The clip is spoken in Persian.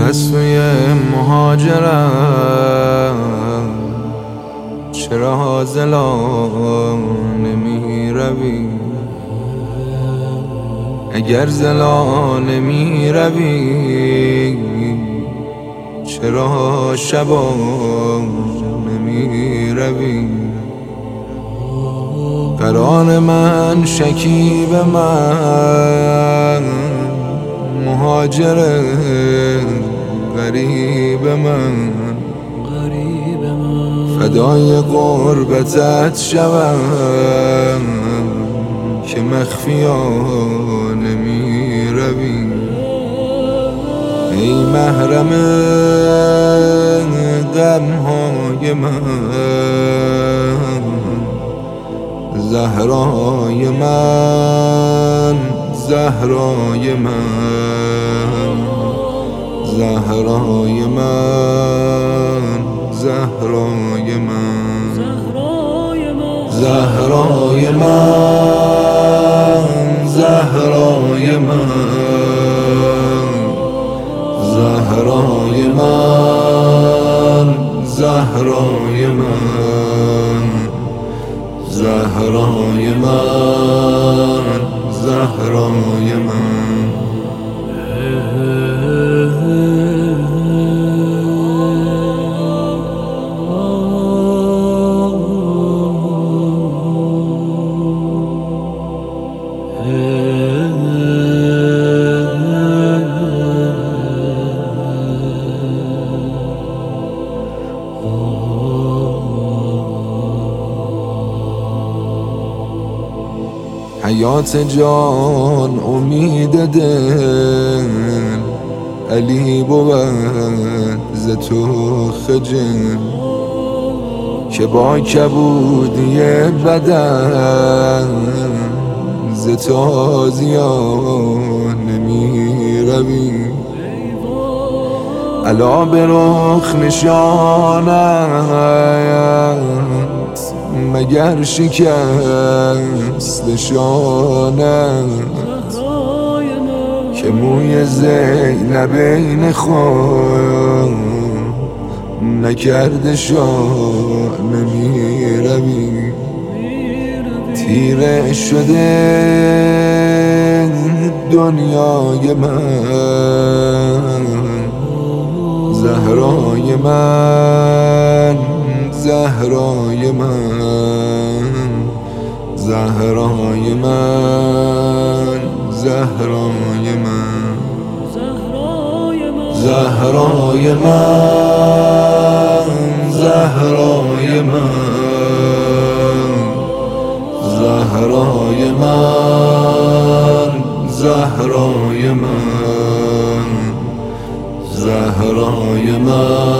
از توی مهاجرم چرا زلانه می روی؟ اگر زلانه می روی چرا شبانه می روی؟ قرار من شکیب من مهاجر غریب من فدای قربتت شوم که مخفیانه می روی. ای محرم غمهای من زهرای من زهرای من زهرای من زهرای من زهرای من زهرای من زهرای من زهرای من زهرای من زهرای من حیات جان امید دل علی بود ز تو خجل که با کبودی بدن ز تازیانه می روی. علا به رخ نشانت مگر شکست شانت که موی زینبین خود نکرده شانه می روی. تیره شده دنیای من زهرای من زهرای من زهرای من زهرای من زهرای من زهرای من زهرای من زهرای من زهرای من